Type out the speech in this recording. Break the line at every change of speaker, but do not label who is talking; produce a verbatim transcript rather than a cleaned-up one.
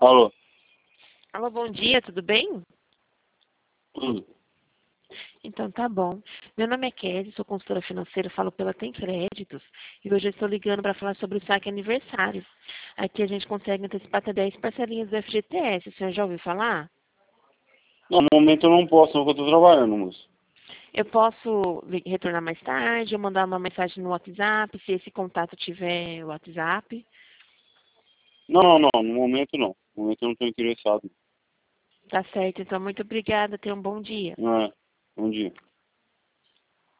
Alô?
Alô, bom dia, tudo bem?
Hum.
Então tá bom. Meu nome é Kelly, sou consultora financeira, falo pela Tem Créditos e hoje eu estou ligando para falar sobre o saque aniversário. Aqui a gente consegue antecipar até dez parcelinhas do F G T S, o senhor já ouviu falar?
No momento eu não posso, não, porque eu tô trabalhando, moço.
Eu posso li- retornar mais tarde, ou mandar uma mensagem no WhatsApp, se esse contato tiver o WhatsApp.
Não, não, não, no momento não. No momento eu não tô interessado.
Tá certo, então muito obrigada, tenha um bom dia.
Não é. Bom dia.